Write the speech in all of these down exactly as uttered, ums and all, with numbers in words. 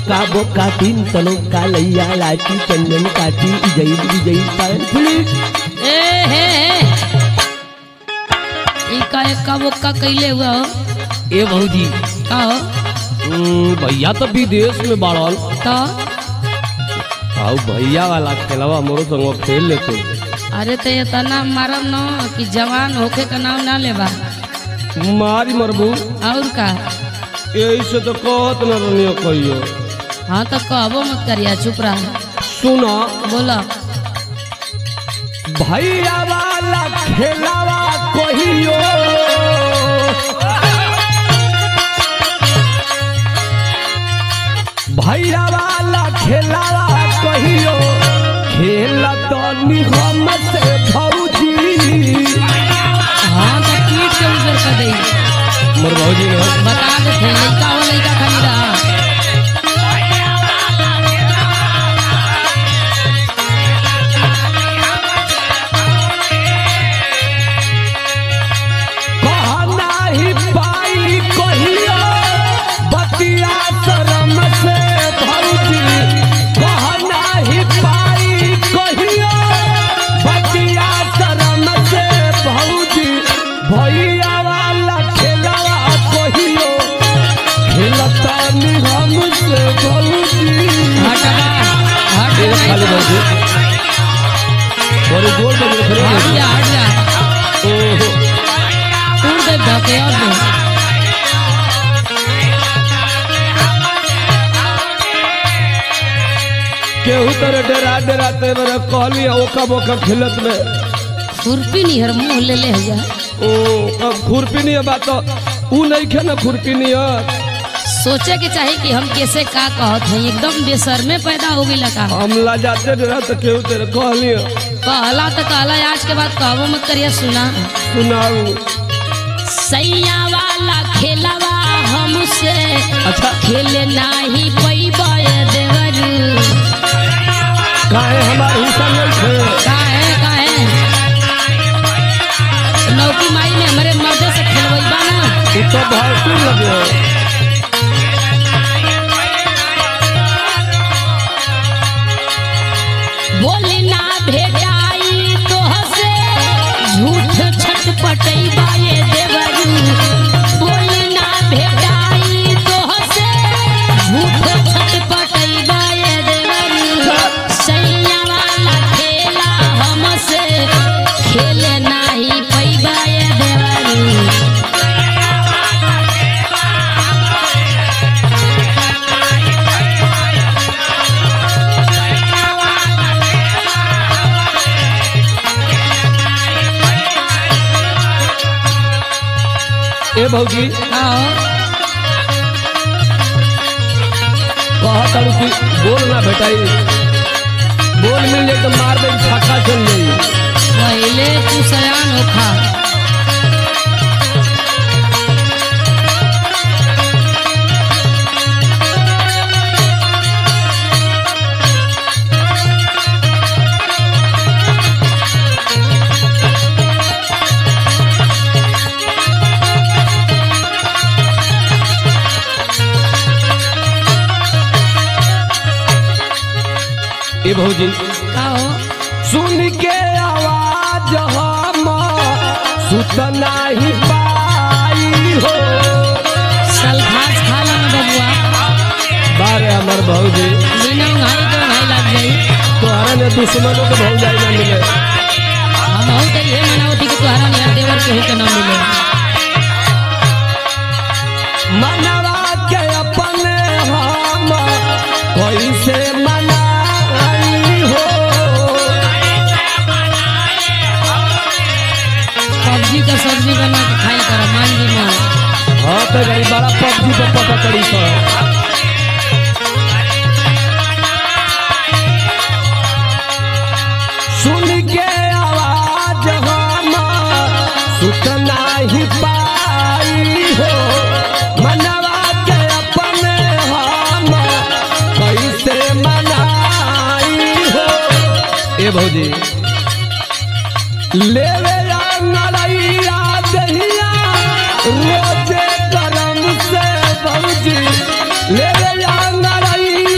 का बोका तीन तनों का लैया लाठी चंदन काठी जई जई पायल पुलिस ए हे ई का एक्का बोका कैले हुआ हो ए भौजी का हो भैया तो विदेश में बाड़ल तो आओ भैया वाला खेलवा मोरो संग खेल लेते अरे तो ये तना मारम न कि जवान होके का नाम ना लेबा मारी मरबू और का यही से तो कहत न रनियो कहियो हाँ तो कहबो मत करिया चुप रहा सुना बोला भैया वाला खेलवा कहियो भैया वाला खेलवा कहियो खेल तो निगम से भौजी हाँ तो पीठ के ऊपर कर दे मोर भौजी ने बता दे थे लड़का हो लड़का खाली रहा कहना ही पाई कहियो बतिया शरम से भौजी कहना ही पाई कहियो बतिया शरम से भौजी भैया वाला खेलवा कहियो खेलता निगम से भौजी हटवा हट ए खाली भौजी बड़ी गोल बजे खड़े हट जा हट जा ओहो तू दे धके और दे केहू तरह डरा डराते मेरे कहली ओका बोका खेलत में खुरपी नहीं हर मुंह ले ले जा ओ अब खुरपी नहीं है बात तो ऊ नहीं खे ना खुरपी नहीं है सोचे के चाहिए कि हम कैसे का कहत हैं एकदम बेसर में पैदा हो गई लगा हम ला जाते डरा तो केहू तेरे कहली कहला तो कहला आज के बाद कहबो मत करिए सुना सुनाऊ सैया वाला खेलवा हमसे अच्छा खेले नाही पैबा देवर काहे हमार हिस्सा नहीं थे काहे काहे नौकी माई में हमारे मर्दे से खेलवैबा ना तू तो भाषण लगे बोले ना भेटाई तो हसे झूठ छटपटैबा ये देवरू बोले ना भेटाई तो हसे झूठ छटपटैबा ये देवरू सैया वाला खेला हमसे खेले नाही पैबा ये देवरू ए भौजी आओ कहत तारू कि बोल ना बेटाई बोल मिल जाए तो मार दे छक्का चल जाई पहले तू सयान होखा ए भौजी आओ सुन के आवाज हम सुतना ही पाई हो सल घास खा लो ना बबुआ बारे हमार भौजी बिना उंघाई के उंघाई लग गई तोहरा ने दुश्मनों को भौजाई ना मिले हम हूँ तो ये मनावती कि तुम्हारा नियर देवर केहू के नाम मिले मनवा के अपने हम कैसे मनाई हो पबजी का सब्जी बना के खाई कर मान जी माँ हाँ तो गई बड़ा पबजी पे पता करी सर सुन के आवाज हम सुतना ही पाई हो मनवा के अपने हम कैसे मनाई हो ए भौजी लेवे नरैया दहिया रोजे करम से भौजी लेवे नरैया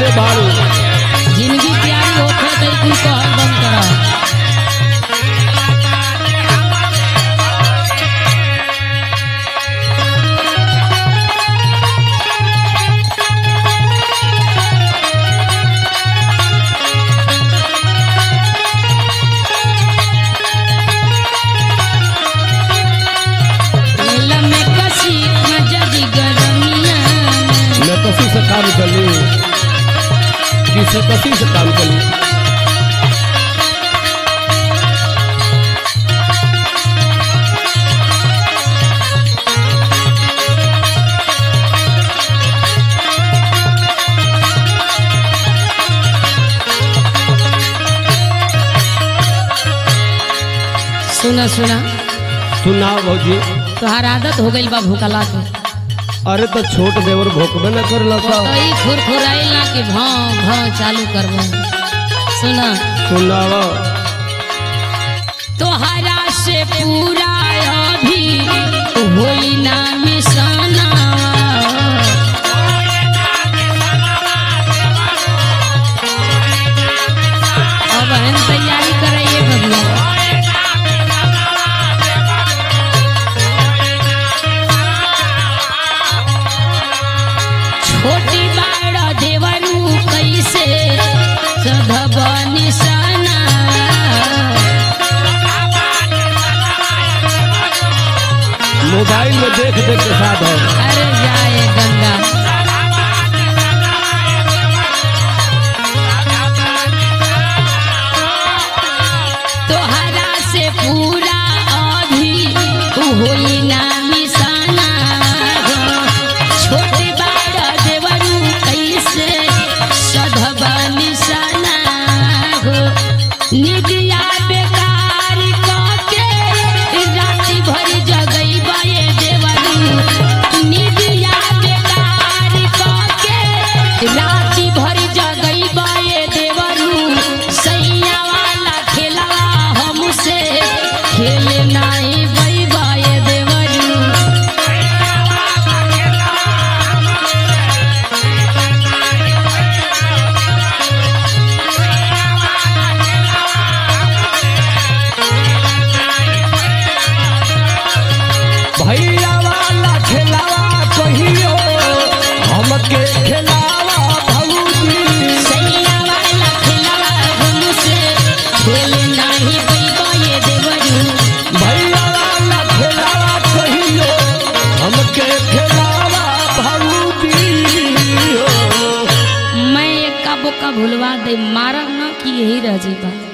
कैले बाड़ू। जिंदगी प्यारी होखे तो कुल कहल बंद करा। कसी से काम चली किसे कसी से काम चली। सुना सुना सुना भौजी। तोहार आदत हो गई बा भूखला के। अरे तो छोट देवर भोकबे न कर लसा। कई खुरखुराइल ना कि भाव भाव चालू करबो। सुना सुनावा। तोहरा से पूरा अभी होई ना मिसाना। अब हम तैयारी कराइए बबुआ। छोटी बाड़ा देवरू कैसे सधब निशाना। मोबाइल में देख देख के साथ हो। अरे जाए गंगा। तोहरा से पूरा अभी होई ना मिसाना। छोटे निदिया बेकार के राती भरी जगई बाए देवरू। निदिया बेकार के राती भरी जगई बाए देवरू। सैया वाला खेलवा हमसे खेले नहीं बई बाए देवरू। भैया वाला खेलावा कहियो हमके खेलावा भौजी। सैया वाला खेलवा हमसे खेले नहीं बई बाए देवरू। भैया वाला खेलावा कहियो हमके खेलावा भौजी। मैं एक का बोका भुलवा दे मारब ना कि यही रह जेबा।